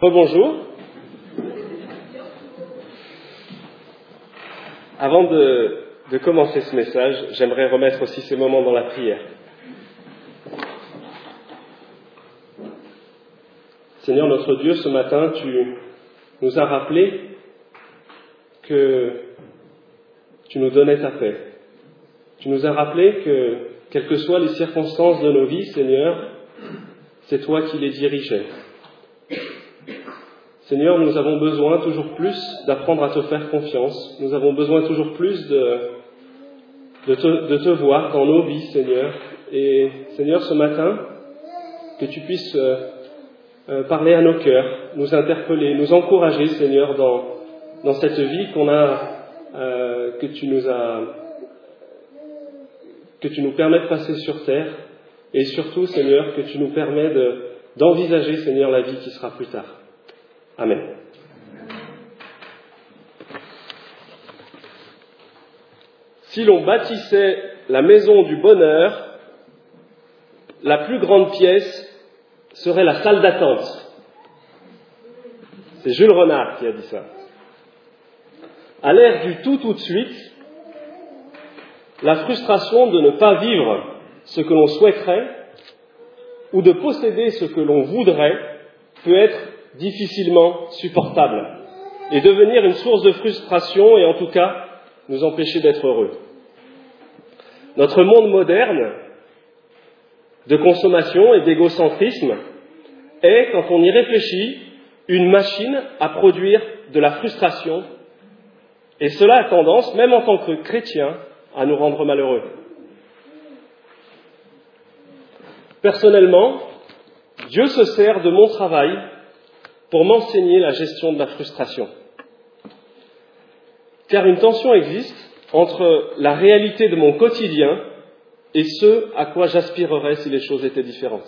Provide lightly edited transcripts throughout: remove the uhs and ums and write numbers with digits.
Rebonjour. Avant de commencer ce message, j'aimerais remettre aussi ces moments dans la prière. Seigneur notre Dieu, ce matin, tu nous as rappelé que tu nous donnais ta paix. Tu nous as rappelé que, quelles que soient les circonstances de nos vies, Seigneur, c'est toi qui les dirigeais. Seigneur, nous avons besoin toujours plus d'apprendre à te faire confiance. Nous avons besoin toujours plus de te voir dans nos vies, Seigneur. Et Seigneur, ce matin, que tu puisses parler à nos cœurs, nous interpeller, nous encourager, Seigneur, dans cette vie que tu nous permets de passer sur terre. Et surtout, Seigneur, que tu nous permets d'envisager, Seigneur, la vie qui sera plus tard. Amen. Si l'on bâtissait la maison du bonheur, la plus grande pièce serait la salle d'attente. C'est Jules Renard qui a dit ça. À l'ère du tout de suite, la frustration de ne pas vivre ce que l'on souhaiterait ou de posséder ce que l'on voudrait peut être difficilement supportable et devenir une source de frustration et en tout cas nous empêcher d'être heureux. Notre monde moderne de consommation et d'égocentrisme est, quand on y réfléchit, une machine à produire de la frustration et cela a tendance, même en tant que chrétien, à nous rendre malheureux. Personnellement, Dieu se sert de mon travail pour m'enseigner la gestion de la frustration. Car une tension existe entre la réalité de mon quotidien et ce à quoi j'aspirerais si les choses étaient différentes.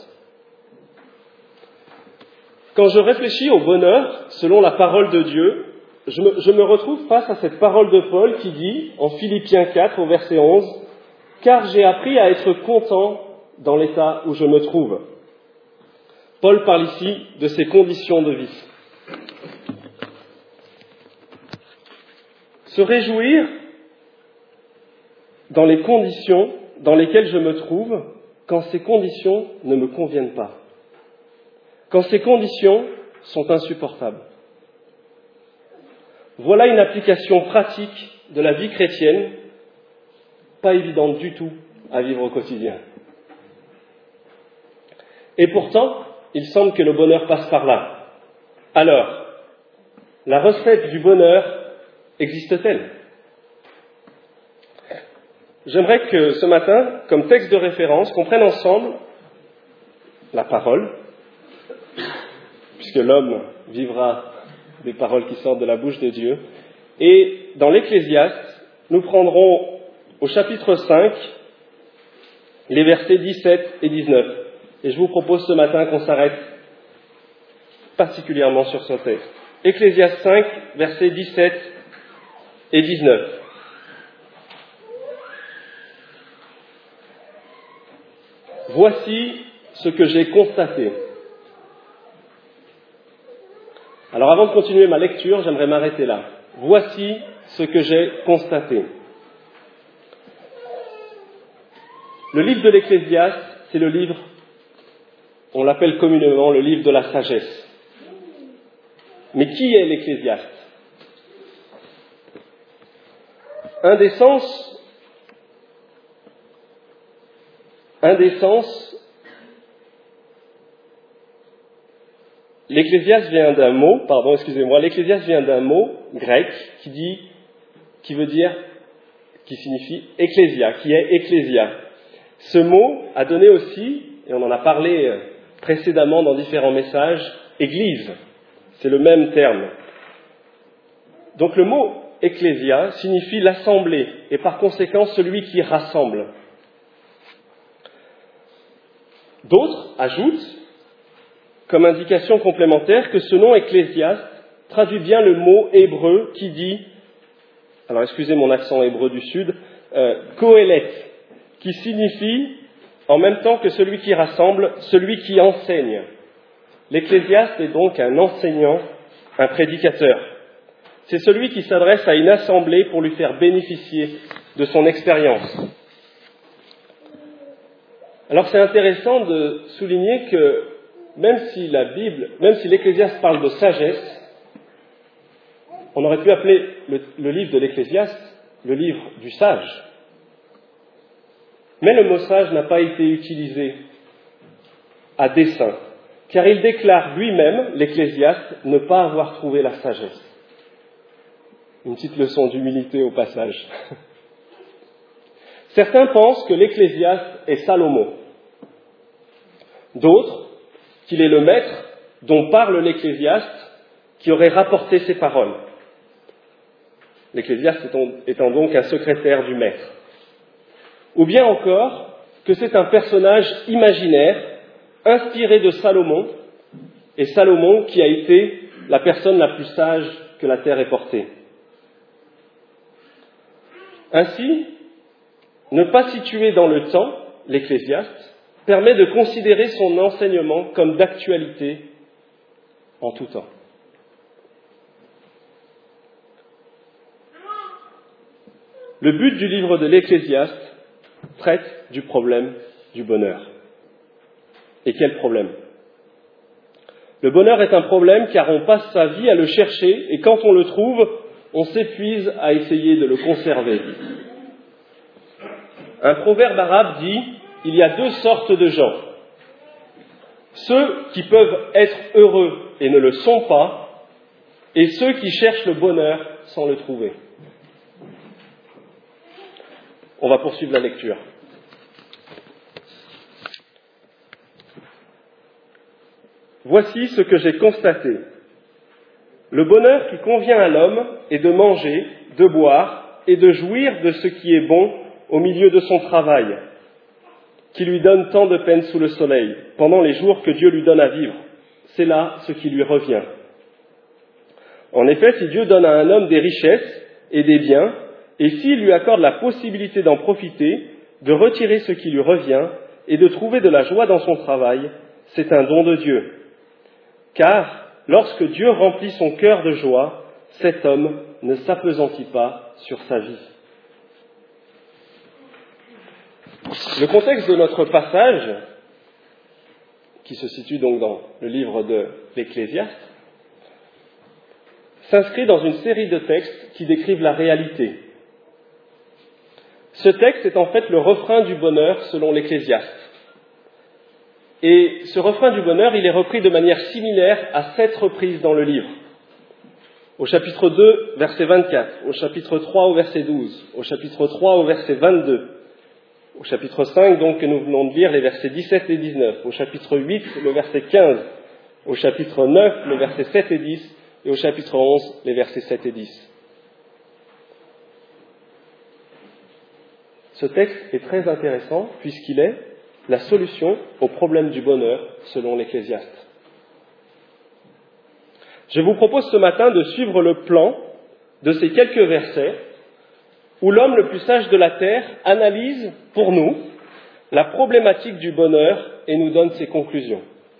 Quand je réfléchis au bonheur selon la parole de Dieu, je me retrouve face à cette parole de Paul qui dit, en Philippiens 4, au verset 11, « Car j'ai appris à être content dans l'état où je me trouve. » Paul parle ici de ses conditions de vie. Se réjouir dans les conditions dans lesquelles je me trouve quand ces conditions ne me conviennent pas. Quand ces conditions sont insupportables. Voilà une application pratique de la vie chrétienne, pas évidente du tout à vivre au quotidien. Et pourtant, il semble que le bonheur passe par là. Alors, la recette du bonheur existe-t-elle ? J'aimerais que ce matin, comme texte de référence, qu'on prenne ensemble la parole, puisque l'homme vivra des paroles qui sortent de la bouche de Dieu. Et dans l'Ecclésiaste, nous prendrons au chapitre 5, les versets 17 et 19. Et je vous propose ce matin qu'on s'arrête particulièrement sur ce texte. Ecclésiaste 5, versets 17 et 19. Voici ce que j'ai constaté. Alors avant de continuer ma lecture, j'aimerais m'arrêter là. Voici ce que j'ai constaté. Le livre de l'Ecclésiaste, c'est le livre, on l'appelle communément le livre de la sagesse. Mais qui est l'Ecclésiaste ? Un des sens, l'Ecclésiaste vient d'un mot grec qui signifie ecclésia, qui est ecclésia. Ce mot a donné aussi, et on en a parlé précédemment dans différents messages, église. C'est le même terme. Donc le mot ecclésia signifie l'assemblée, et par conséquent celui qui rassemble. D'autres ajoutent, comme indication complémentaire, que ce nom ecclésiaste traduit bien le mot hébreu qui dit, alors excusez mon accent hébreu du sud, Kohelet, qui signifie, en même temps que celui qui rassemble, celui qui enseigne. L'Ecclésiaste est donc un enseignant, un prédicateur. C'est celui qui s'adresse à une assemblée pour lui faire bénéficier de son expérience. Alors c'est intéressant de souligner que même si l'Ecclésiaste parle de sagesse, on aurait pu appeler le livre de l'Ecclésiaste le livre du sage. Mais le mot sage n'a pas été utilisé à dessein, car il déclare lui-même, l'Ecclésiaste, ne pas avoir trouvé la sagesse. Une petite leçon d'humilité au passage. Certains pensent que l'Ecclésiaste est Salomon. D'autres, qu'il est le maître dont parle l'Ecclésiaste qui aurait rapporté ces paroles. L'Ecclésiaste étant donc un secrétaire du maître. Ou bien encore que c'est un personnage imaginaire inspiré de Salomon, et Salomon qui a été la personne la plus sage que la terre ait portée. Ainsi, ne pas situer dans le temps l'Ecclésiaste permet de considérer son enseignement comme d'actualité en tout temps. Le but du livre de l'Ecclésiaste traite du problème du bonheur. Et quel problème ? Le bonheur est un problème car on passe sa vie à le chercher et quand on le trouve, on s'épuise à essayer de le conserver. Un proverbe arabe dit « Il y a deux sortes de gens. Ceux qui peuvent être heureux et ne le sont pas, et ceux qui cherchent le bonheur sans le trouver. » On va poursuivre la lecture. Voici ce que j'ai constaté. Le bonheur qui convient à l'homme est de manger, de boire et de jouir de ce qui est bon au milieu de son travail, qui lui donne tant de peine sous le soleil, pendant les jours que Dieu lui donne à vivre. C'est là ce qui lui revient. En effet, si Dieu donne à un homme des richesses et des biens, et s'il lui accorde la possibilité d'en profiter, de retirer ce qui lui revient et de trouver de la joie dans son travail, c'est un don de Dieu. Car lorsque Dieu remplit son cœur de joie, cet homme ne s'appesantit pas sur sa vie. Le contexte de notre passage, qui se situe donc dans le livre de l'Ecclésiaste, s'inscrit dans une série de textes qui décrivent la réalité. Ce texte est en fait le refrain du bonheur selon l'Ecclésiaste. Et ce refrain du bonheur, il est repris de manière similaire à 7 reprises dans le livre. Au chapitre 2, verset 24, au chapitre 3, au verset 12, au chapitre 3, au verset 22, au chapitre 5, donc, que nous venons de lire, les versets 17 et 19, au chapitre 8, le verset 15, au chapitre 9, le verset 7 et 10, et au chapitre 11, les versets 7 et 10. Ce texte est très intéressant puisqu'il est la solution au problème du bonheur selon l'Ecclésiaste. Je vous propose ce matin de suivre le plan de ces quelques versets où l'homme le plus sage de la terre analyse pour nous la problématique du bonheur et nous donne ses conclusions.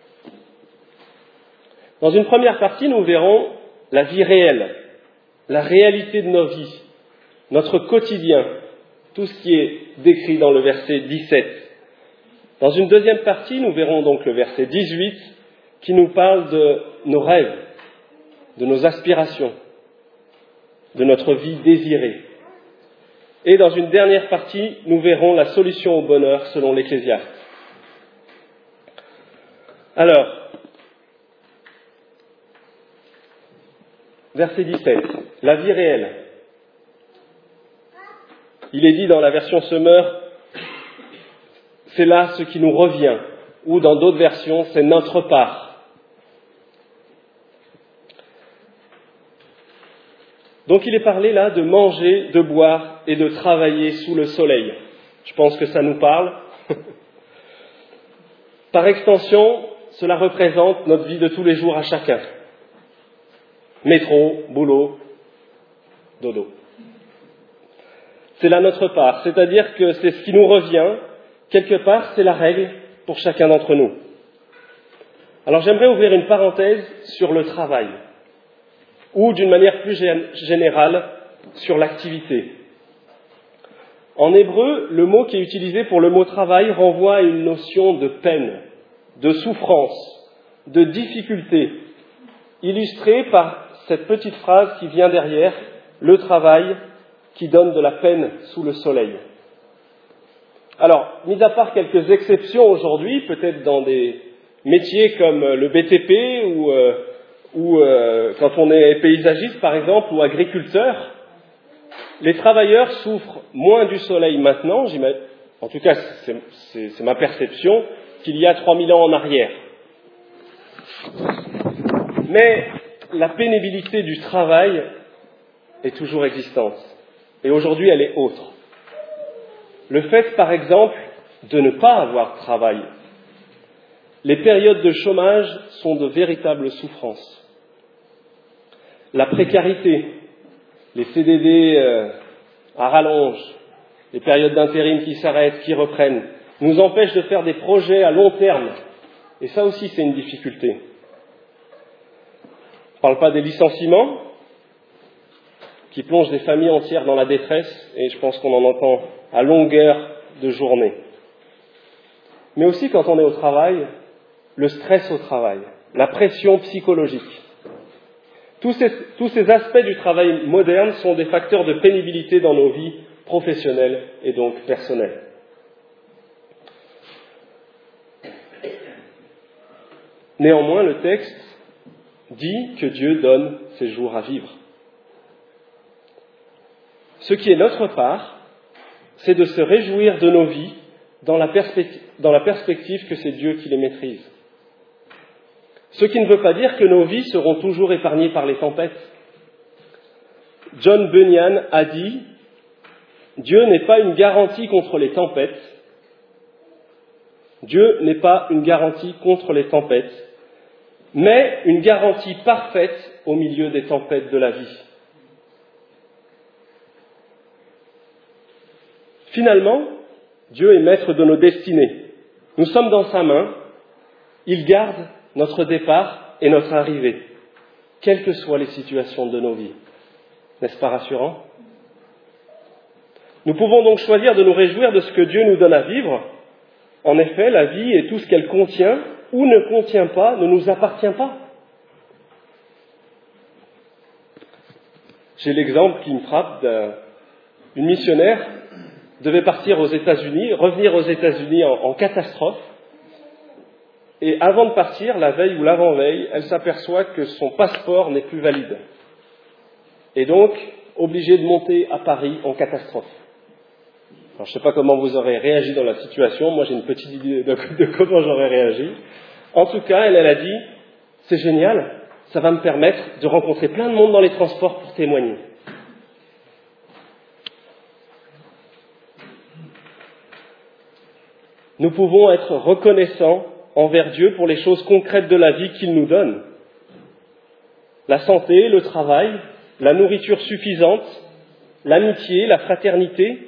Dans une première partie, nous verrons la vie réelle, la réalité de nos vies, notre quotidien, tout ce qui est décrit dans le verset 17. Dans une deuxième partie, nous verrons donc le verset 18 qui nous parle de nos rêves, de nos aspirations, de notre vie désirée. Et dans une dernière partie, nous verrons la solution au bonheur selon l'Ecclésiaste. Alors, verset 17, la vie réelle. Il est dit dans la version Semeur, c'est là ce qui nous revient, ou dans d'autres versions, c'est notre part. Donc il est parlé là de manger, de boire et de travailler sous le soleil. Je pense que ça nous parle. Par extension, cela représente notre vie de tous les jours à chacun. Métro, boulot, dodo. C'est là notre part, c'est-à-dire que c'est ce qui nous revient. Quelque part, c'est la règle pour chacun d'entre nous. Alors j'aimerais ouvrir une parenthèse sur le travail, ou d'une manière plus générale, sur l'activité. En hébreu, le mot qui est utilisé pour le mot travail renvoie à une notion de peine, de souffrance, de difficulté, illustrée par cette petite phrase qui vient derrière, le travail qui donne de la peine sous le soleil. Alors, mis à part quelques exceptions aujourd'hui, peut-être dans des métiers comme le BTP ou quand on est paysagiste par exemple ou agriculteur, les travailleurs souffrent moins du soleil maintenant, en tout cas c'est ma perception, qu'il y a 3000 ans en arrière. Mais la pénibilité du travail est toujours existante. Et aujourd'hui, elle est autre. Le fait, par exemple, de ne pas avoir de travail. Les périodes de chômage sont de véritables souffrances. La précarité, les CDD à rallonge, les périodes d'intérim qui s'arrêtent, qui reprennent, nous empêchent de faire des projets à long terme. Et ça aussi, c'est une difficulté. Je ne parle pas des licenciements qui plongent des familles entières dans la détresse, et je pense qu'on en entend à longueur de journée. Mais aussi quand on est au travail, le stress au travail, la pression psychologique. Tous ces aspects du travail moderne sont des facteurs de pénibilité dans nos vies professionnelles et donc personnelles. Néanmoins, le texte dit que Dieu donne ses jours à vivre. Ce qui est notre part, c'est de se réjouir de nos vies dans la perspective que c'est Dieu qui les maîtrise. Ce qui ne veut pas dire que nos vies seront toujours épargnées par les tempêtes. John Bunyan a dit « Dieu n'est pas une garantie contre les tempêtes. Dieu n'est pas une garantie contre les tempêtes, mais une garantie parfaite au milieu des tempêtes de la vie. » Finalement, Dieu est maître de nos destinées. Nous sommes dans sa main. Il garde notre départ et notre arrivée, quelles que soient les situations de nos vies. N'est-ce pas rassurant ? Nous pouvons donc choisir de nous réjouir de ce que Dieu nous donne à vivre. En effet, la vie et tout ce qu'elle contient ou ne contient pas ne nous appartient pas. J'ai l'exemple qui me frappe d'une missionnaire devait partir aux États-Unis, revenir aux États-Unis en catastrophe. Et avant de partir, la veille ou l'avant-veille, elle s'aperçoit que son passeport n'est plus valide. Et donc, obligée de monter à Paris en catastrophe. Alors, je ne sais pas comment vous aurez réagi dans la situation. Moi, j'ai une petite idée de comment j'aurais réagi. En tout cas, elle a dit, c'est génial, ça va me permettre de rencontrer plein de monde dans les transports pour témoigner. Nous pouvons être reconnaissants envers Dieu pour les choses concrètes de la vie qu'il nous donne. La santé, le travail, la nourriture suffisante, l'amitié, la fraternité.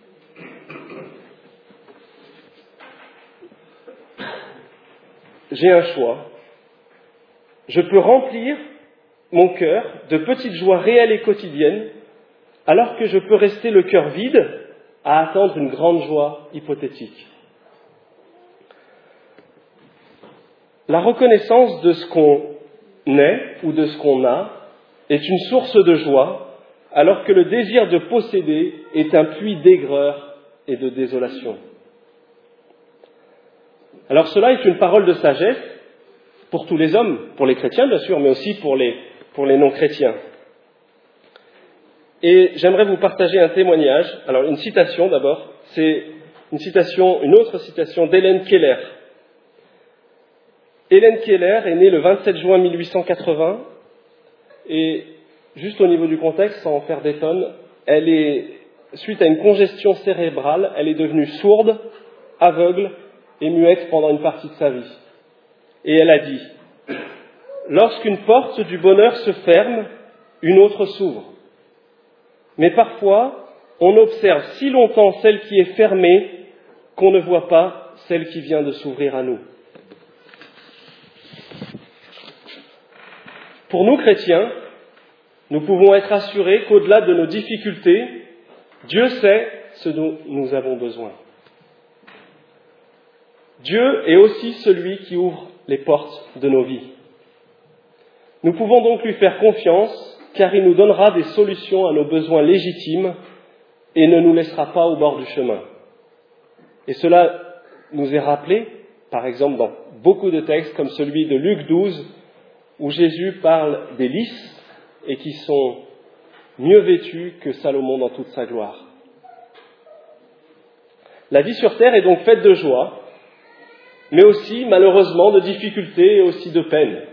J'ai un choix. Je peux remplir mon cœur de petites joies réelles et quotidiennes, alors que je peux rester le cœur vide à attendre une grande joie hypothétique. La reconnaissance de ce qu'on est ou de ce qu'on a est une source de joie, alors que le désir de posséder est un puits d'aigreur et de désolation. Alors cela est une parole de sagesse pour tous les hommes, pour les chrétiens bien sûr, mais aussi pour les non-chrétiens. Et j'aimerais vous partager un témoignage, alors une citation d'abord, c'est une autre citation d'Hélène Keller. Hélène Keller est née le 27 juin 1880 et juste au niveau du contexte, sans en faire des tonnes, suite à une congestion cérébrale, elle est devenue sourde, aveugle et muette pendant une partie de sa vie. Et elle a dit « Lorsqu'une porte du bonheur se ferme, une autre s'ouvre. Mais parfois, on observe si longtemps celle qui est fermée qu'on ne voit pas celle qui vient de s'ouvrir à nous. » Pour nous, chrétiens, nous pouvons être assurés qu'au-delà de nos difficultés, Dieu sait ce dont nous avons besoin. Dieu est aussi celui qui ouvre les portes de nos vies. Nous pouvons donc lui faire confiance, car il nous donnera des solutions à nos besoins légitimes et ne nous laissera pas au bord du chemin. Et cela nous est rappelé, par exemple, dans beaucoup de textes, comme celui de Luc 12, où Jésus parle des lys et qui sont mieux vêtus que Salomon dans toute sa gloire. La vie sur terre est donc faite de joie, mais aussi, malheureusement, de difficultés et aussi de peines.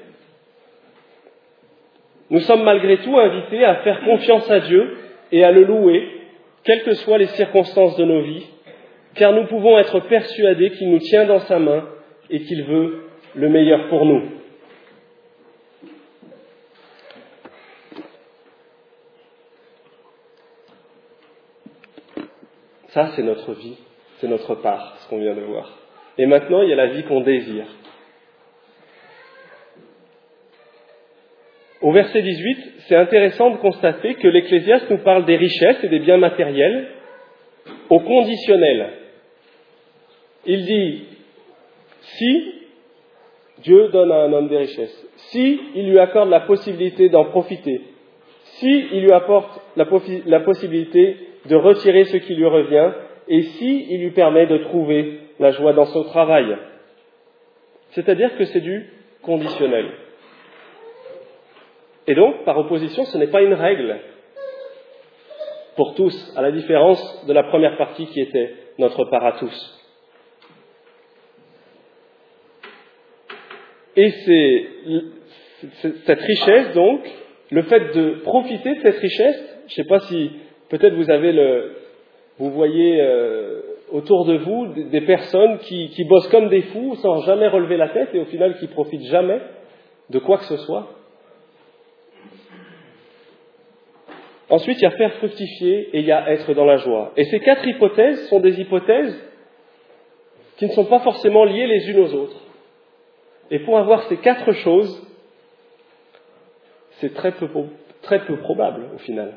Nous sommes malgré tout invités à faire confiance à Dieu et à le louer, quelles que soient les circonstances de nos vies, car nous pouvons être persuadés qu'il nous tient dans sa main et qu'il veut le meilleur pour nous. Ça, c'est notre vie, c'est notre part, ce qu'on vient de voir. Et maintenant, il y a la vie qu'on désire. Au verset 18, c'est intéressant de constater que l'Ecclésiaste nous parle des richesses et des biens matériels au conditionnel. Il dit, si Dieu donne à un homme des richesses, si il lui accorde la possibilité d'en profiter, si il lui apporte la possibilité de retirer ce qui lui revient, et si il lui permet de trouver la joie dans son travail. C'est-à-dire que c'est du conditionnel. Et donc, par opposition, ce n'est pas une règle pour tous, à la différence de la première partie qui était notre part à tous. Et c'est cette richesse, donc, le fait de profiter de cette richesse, je ne sais pas si peut-être vous voyez autour de vous des personnes qui bossent comme des fous sans jamais relever la tête et au final qui profitent jamais de quoi que ce soit. Ensuite, il y a faire fructifier et il y a être dans la joie. Et ces 4 hypothèses sont des hypothèses qui ne sont pas forcément liées les unes aux autres. Et pour avoir ces 4 choses, c'est très peu probable au final.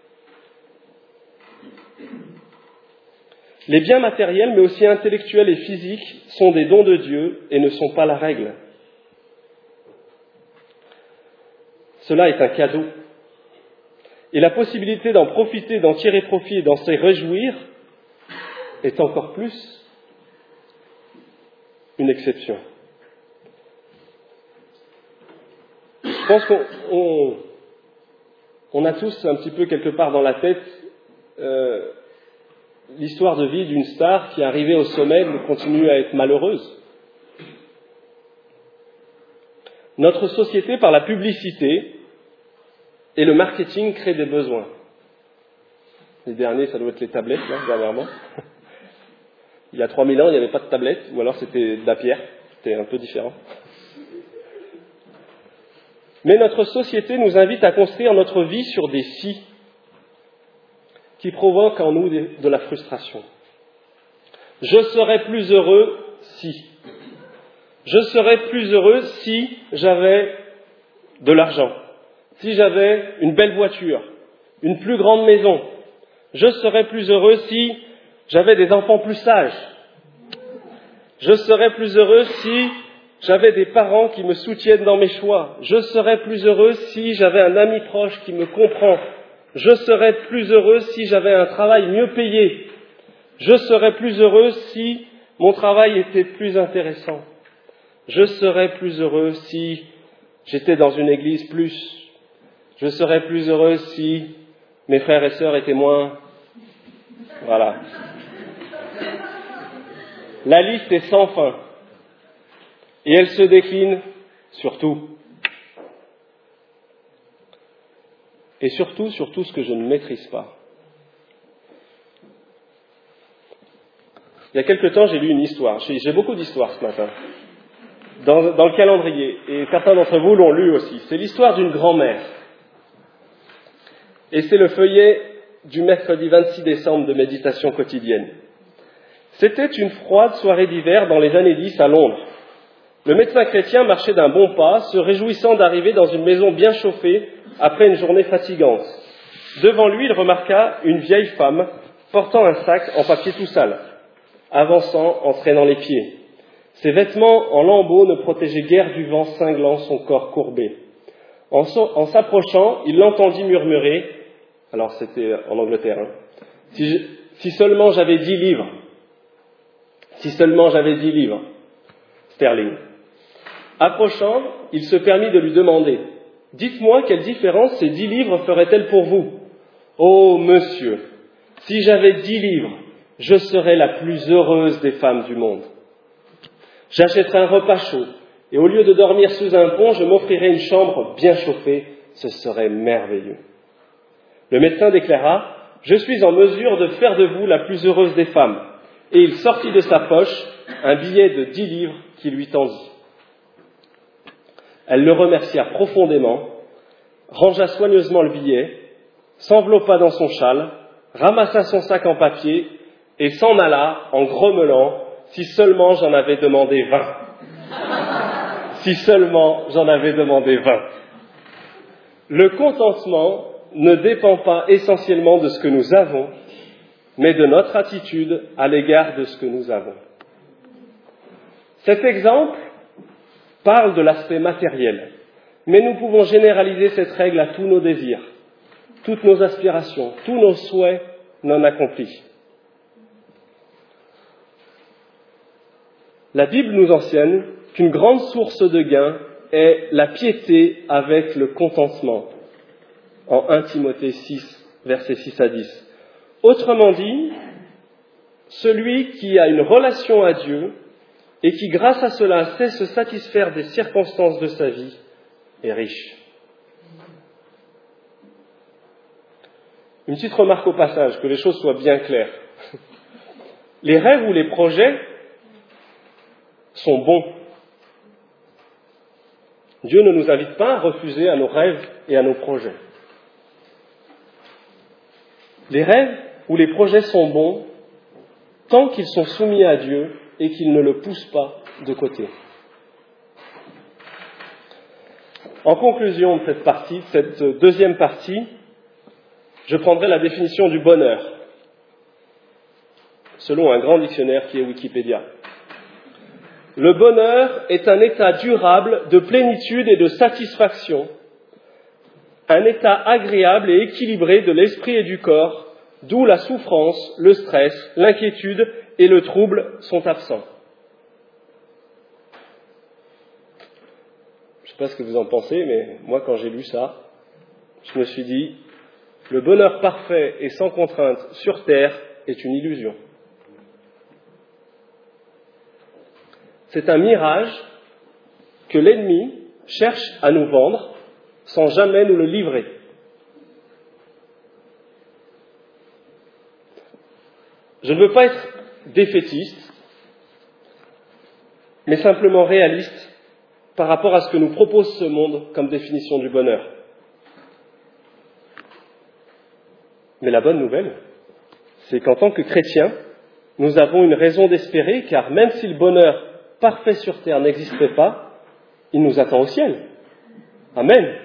Les biens matériels, mais aussi intellectuels et physiques, sont des dons de Dieu et ne sont pas la règle. Cela est un cadeau. Et la possibilité d'en profiter, d'en tirer profit et d'en se réjouir est encore plus une exception. Je pense qu'on a tous un petit peu quelque part dans la tête l'histoire de vie d'une star qui, arrivée au sommet, continue à être malheureuse. Notre société, par la publicité et le marketing, crée des besoins. Les derniers, ça doit être les tablettes, là, dernièrement. Il y a 3000 ans, il n'y avait pas de tablettes, ou alors c'était de la pierre, c'était un peu différent. Mais notre société nous invite à construire notre vie sur des si qui provoquent en nous de la frustration. Je serais plus heureux si. Je serais plus heureux si j'avais de l'argent, si j'avais une belle voiture, une plus grande maison. Je serais plus heureux si j'avais des enfants plus sages. Je serais plus heureux si j'avais des parents qui me soutiennent dans mes choix. Je serais plus heureux si j'avais un ami proche qui me comprend. Je serais plus heureux si j'avais un travail mieux payé. Je serais plus heureux si mon travail était plus intéressant. Je serais plus heureux si j'étais dans une église plus. Je serais plus heureux si mes frères et sœurs étaient moins. Voilà. La liste est sans fin. Et elle se décline sur tout. Et surtout, sur tout ce que je ne maîtrise pas. Il y a quelque temps, j'ai lu une histoire. J'ai beaucoup d'histoires ce matin. Dans le calendrier. Et certains d'entre vous l'ont lu aussi. C'est l'histoire d'une grand-mère. Et c'est le feuillet du mercredi 26 décembre de méditation quotidienne. C'était une froide soirée d'hiver dans les années 10 à Londres. Le médecin chrétien marchait d'un bon pas, se réjouissant d'arriver dans une maison bien chauffée après une journée fatigante. Devant lui, il remarqua une vieille femme portant un sac en papier tout sale, avançant en traînant les pieds. Ses vêtements en lambeaux ne protégeaient guère du vent cinglant son corps courbé. En s'approchant, il l'entendit murmurer, alors c'était en Angleterre, si seulement j'avais 10 livres, si seulement j'avais 10 livres sterling. Approchant, il se permit de lui demander, dites-moi quelle différence ces 10 livres feraient-elles pour vous ? Oh, monsieur, si j'avais 10 livres, je serais la plus heureuse des femmes du monde. J'achèterais un repas chaud, et au lieu de dormir sous un pont, je m'offrirais une chambre bien chauffée, ce serait merveilleux. Le médecin déclara, je suis en mesure de faire de vous la plus heureuse des femmes. Et il sortit de sa poche un billet de 10 livres qui lui tendit. Elle le remercia profondément, rangea soigneusement le billet, s'enveloppa dans son châle, ramassa son sac en papier et s'en alla en grommelant « Si seulement j'en avais demandé 20 !» Si seulement j'en avais demandé 20 ! Le contentement ne dépend pas essentiellement de ce que nous avons, mais de notre attitude à l'égard de ce que nous avons. Cet exemple parle de l'aspect matériel, mais nous pouvons généraliser cette règle à tous nos désirs, toutes nos aspirations, tous nos souhaits non accomplis. La Bible nous enseigne qu'une grande source de gain est la piété avec le contentement, en 1 Timothée 6, versets 6 à 10. Autrement dit, celui qui a une relation à Dieu et qui, grâce à cela, sait se satisfaire des circonstances de sa vie, est riche. Une petite remarque au passage, que les choses soient bien claires. Les rêves ou les projets sont bons. Dieu ne nous invite pas à refuser à nos rêves et à nos projets. Les rêves ou les projets sont bons tant qu'ils sont soumis à Dieu et qu'ils ne le poussent pas de côté. En conclusion de cette deuxième partie, je prendrai la définition du bonheur, selon un grand dictionnaire qui est Wikipédia. Le bonheur est un état durable de plénitude et de satisfaction, un état agréable et équilibré de l'esprit et du corps, d'où la souffrance, le stress, l'inquiétude et le trouble sont absents. Je ne sais pas ce que vous en pensez, mais moi quand j'ai lu ça, je me suis dit, le bonheur parfait et sans contrainte sur terre est une illusion. C'est un mirage que l'ennemi cherche à nous vendre sans jamais nous le livrer. Je ne veux pas être défaitiste, mais simplement réaliste par rapport à ce que nous propose ce monde comme définition du bonheur. Mais la bonne nouvelle, c'est qu'en tant que chrétiens, nous avons une raison d'espérer, car même si le bonheur parfait sur terre n'existerait pas, il nous attend au ciel. Amen.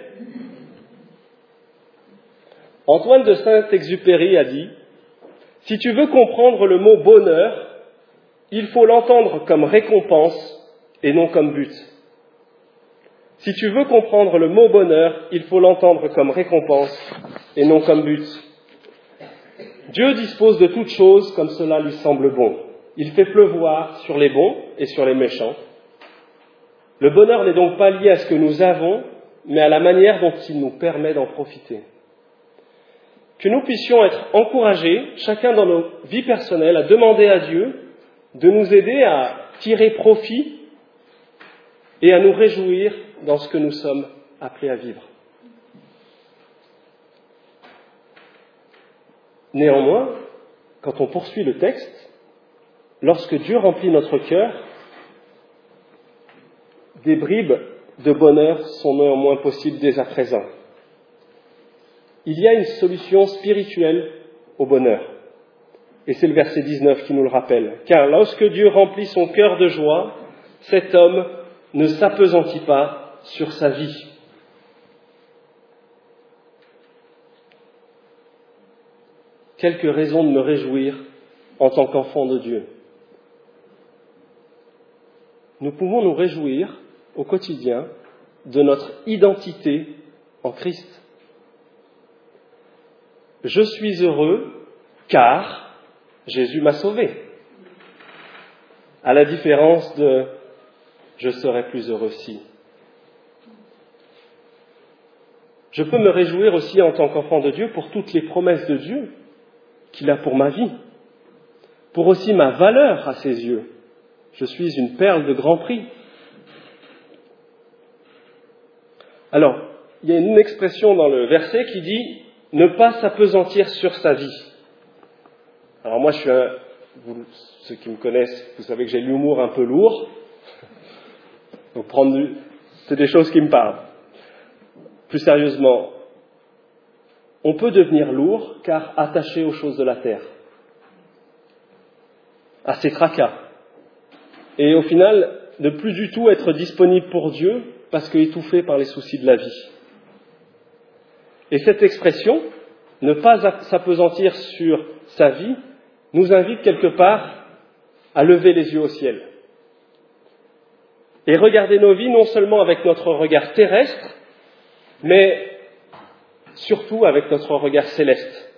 Antoine de Saint-Exupéry a dit « Si tu veux comprendre le mot bonheur, il faut l'entendre comme récompense et non comme but. Si tu veux comprendre le mot bonheur, il faut l'entendre comme récompense et non comme but. Dieu dispose de toutes choses comme cela lui semble bon. Il fait pleuvoir sur les bons et sur les méchants. Le bonheur n'est donc pas lié à ce que nous avons, mais à la manière dont il nous permet d'en profiter. Que nous puissions être encouragés, chacun dans nos vies personnelles, à demander à Dieu de nous aider à tirer profit et à nous réjouir dans ce que nous sommes appelés à vivre. Néanmoins, quand on poursuit le texte, lorsque Dieu remplit notre cœur, des bribes de bonheur sont néanmoins possibles dès à présent. Il y a une solution spirituelle au bonheur. Et c'est le verset 19 qui nous le rappelle. Car lorsque Dieu remplit son cœur de joie, cet homme ne s'appesantit pas sur sa vie. Quelques raisons de me réjouir en tant qu'enfant de Dieu. Nous pouvons nous réjouir au quotidien de notre identité en Christ. Je suis heureux car Jésus m'a sauvé. À la différence de je serai plus heureux si. Je peux me réjouir aussi en tant qu'enfant de Dieu pour toutes les promesses de Dieu qu'il a pour ma vie, pour aussi ma valeur à ses yeux. Je suis une perle de grand prix. Alors, il y a une expression dans le verset qui dit « ne pas s'appesantir sur sa vie ». Alors moi, ceux qui me connaissent, vous savez que j'ai l'humour un peu lourd. Donc c'est des choses qui me parlent. Plus sérieusement, on peut devenir lourd car attaché aux choses de la terre, à ses tracas. Et au final, ne plus du tout être disponible pour Dieu parce qu'étouffé par les soucis de la vie. Et cette expression, ne pas s'appesantir sur sa vie, nous invite quelque part à lever les yeux au ciel. Et regarder nos vies non seulement avec notre regard terrestre, mais surtout avec notre regard céleste.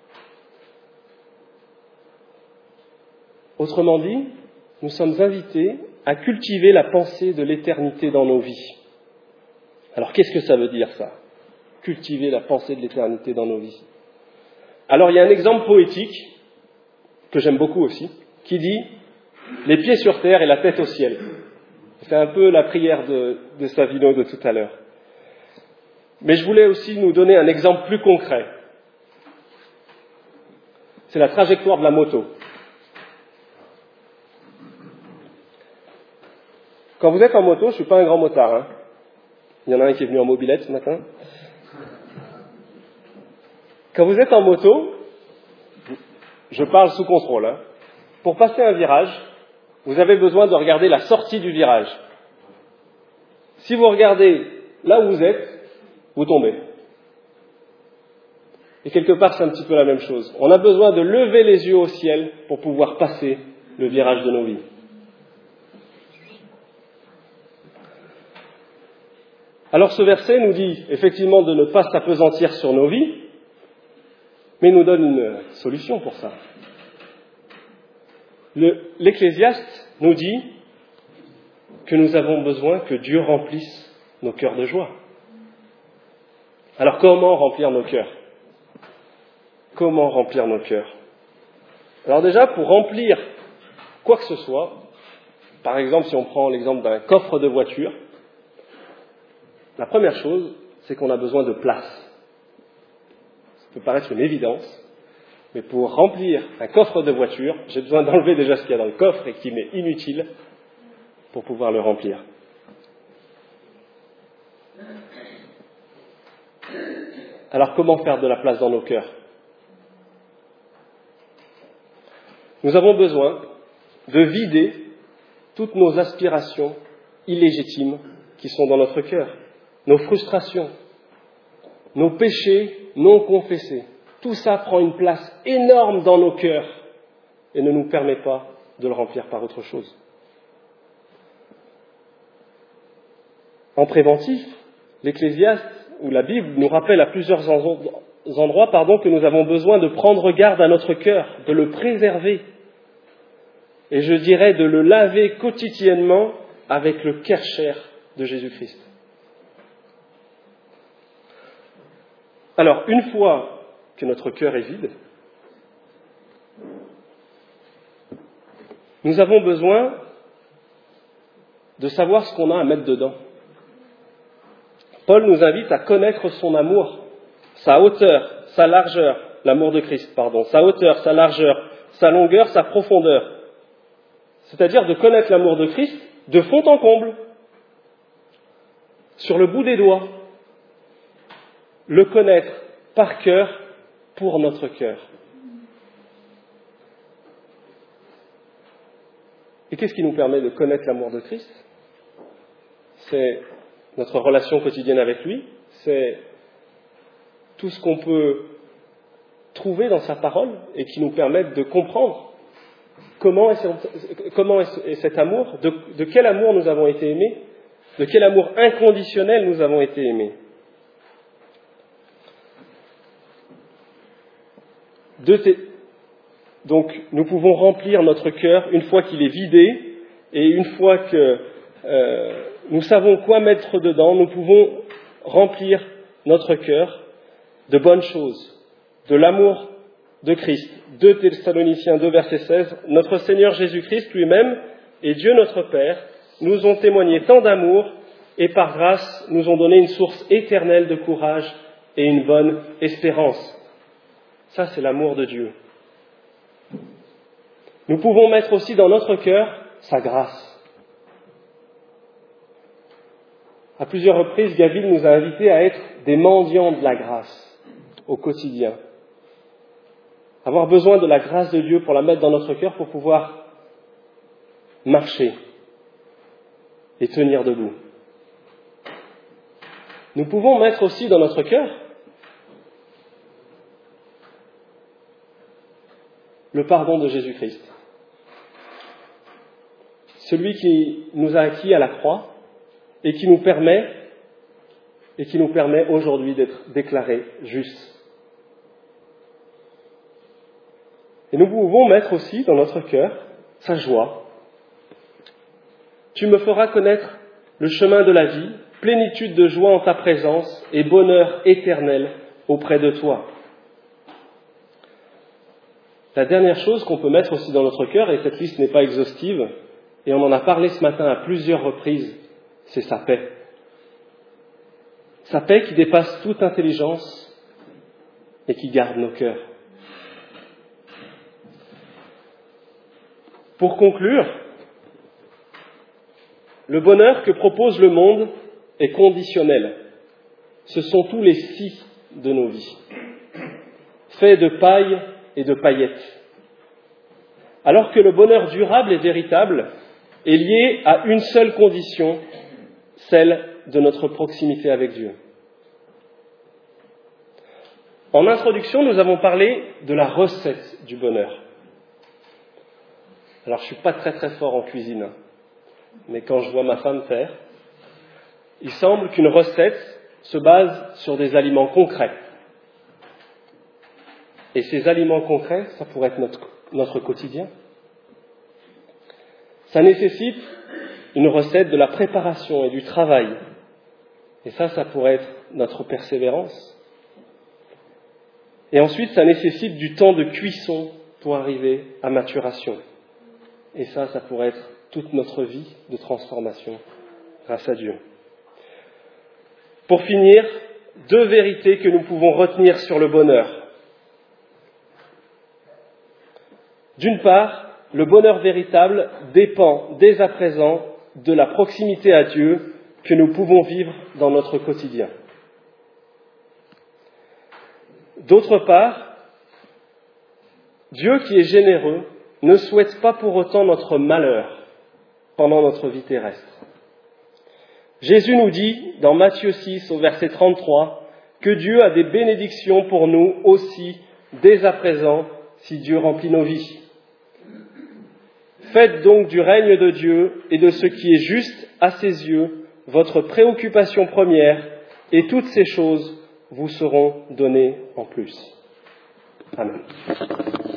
Autrement dit, nous sommes invités à cultiver la pensée de l'éternité dans nos vies. Alors qu'est-ce que ça veut dire ça ? Cultiver la pensée de l'éternité dans nos vies. Alors il y a un exemple poétique, que j'aime beaucoup aussi, qui dit « les pieds sur terre et la tête au ciel ». C'est un peu la prière de Savino de tout à l'heure. Mais je voulais aussi nous donner un exemple plus concret. C'est la trajectoire de la moto. Quand vous êtes en moto, je ne suis pas un grand motard. Hein. Il y en a un qui est venu en mobilette ce matin. Quand vous êtes en moto, je parle sous contrôle. Hein. Pour passer un virage, vous avez besoin de regarder la sortie du virage. Si vous regardez là où vous êtes, vous tombez. Et quelque part, c'est un petit peu la même chose. On a besoin de lever les yeux au ciel pour pouvoir passer le virage de nos vies. Alors ce verset nous dit effectivement de ne pas s'appesantir sur nos vies, mais il nous donne une solution pour ça. L'Ecclésiaste nous dit que nous avons besoin que Dieu remplisse nos cœurs de joie. Alors comment remplir nos cœurs ? Comment remplir nos cœurs ? Alors déjà, pour remplir quoi que ce soit, par exemple si on prend l'exemple d'un coffre de voiture, la première chose, c'est qu'on a besoin de place. Ça peut paraître une évidence, mais pour remplir un coffre de voiture, j'ai besoin d'enlever déjà ce qu'il y a dans le coffre et qui m'est inutile pour pouvoir le remplir. Alors comment faire de la place dans nos cœurs ? Nous avons besoin de vider toutes nos aspirations illégitimes qui sont dans notre cœur, nos frustrations, nos péchés non confessés. Tout ça prend une place énorme dans nos cœurs et ne nous permet pas de le remplir par autre chose. En préventif, l'Ecclésiaste ou la Bible nous rappelle à plusieurs endroits que nous avons besoin de prendre garde à notre cœur, de le préserver. Et je dirais de le laver quotidiennement avec le Kärcher de Jésus-Christ. Alors, une fois que notre cœur est vide, nous avons besoin de savoir ce qu'on a à mettre dedans. Paul nous invite à connaître son amour, sa hauteur, sa largeur, l'amour de Christ, sa hauteur, sa largeur, sa longueur, sa profondeur. C'est-à-dire de connaître l'amour de Christ de fond en comble, sur le bout des doigts, le connaître par cœur pour notre cœur. Et qu'est-ce qui nous permet de connaître l'amour de Christ ? c'est notre relation quotidienne avec lui, c'est tout ce qu'on peut trouver dans sa parole et qui nous permettent de comprendre comment est cet amour, de quel amour nous avons été aimés, de quel amour inconditionnel nous avons été aimés. Donc, nous pouvons remplir notre cœur une fois qu'il est vidé et une fois que nous savons quoi mettre dedans, nous pouvons remplir notre cœur de bonnes choses, de l'amour de Christ. 2 Thessaloniciens 2, verset 16, « Notre Seigneur Jésus-Christ lui-même et Dieu notre Père nous ont témoigné tant d'amour et par grâce nous ont donné une source éternelle de courage et une bonne espérance. » Ça, c'est l'amour de Dieu. Nous pouvons mettre aussi dans notre cœur sa grâce. À plusieurs reprises, Gavin nous a invités à être des mendiants de la grâce au quotidien. Avoir besoin de la grâce de Dieu pour la mettre dans notre cœur pour pouvoir marcher et tenir debout. Nous pouvons mettre aussi dans notre cœur le pardon de Jésus-Christ. Celui qui nous a acquis à la croix et qui nous permet aujourd'hui d'être déclarés justes. Et nous pouvons mettre aussi dans notre cœur sa joie. Tu me feras connaître le chemin de la vie, plénitude de joie en ta présence et bonheur éternel auprès de toi. La dernière chose qu'on peut mettre aussi dans notre cœur, et cette liste n'est pas exhaustive, et on en a parlé ce matin à plusieurs reprises, c'est sa paix. Sa paix qui dépasse toute intelligence et qui garde nos cœurs. Pour conclure, le bonheur que propose le monde est conditionnel. Ce sont tous les si de nos vies, faits de paille et de paillettes. Alors que le bonheur durable et véritable est lié à une seule condition, celle de notre proximité avec Dieu. En introduction, nous avons parlé de la recette du bonheur. Alors, je ne suis pas très fort en cuisine, mais quand je vois ma femme faire, il semble qu'une recette se base sur des aliments concrets. Et ces aliments concrets, ça pourrait être notre quotidien. Ça nécessite une recette de la préparation et du travail. Et ça pourrait être notre persévérance. Et ensuite, ça nécessite du temps de cuisson pour arriver à maturation. Et ça pourrait être toute notre vie de transformation grâce à Dieu. Pour finir, 2 vérités que nous pouvons retenir sur le bonheur. D'une part, le bonheur véritable dépend dès à présent de la proximité à Dieu que nous pouvons vivre dans notre quotidien. D'autre part, Dieu qui est généreux ne souhaite pas pour autant notre malheur pendant notre vie terrestre. Jésus nous dit dans Matthieu 6 au verset 33 que Dieu a des bénédictions pour nous aussi dès à présent si Dieu remplit nos vies. Faites donc du règne de Dieu et de ce qui est juste à ses yeux votre préoccupation première et toutes ces choses vous seront données en plus. Amen.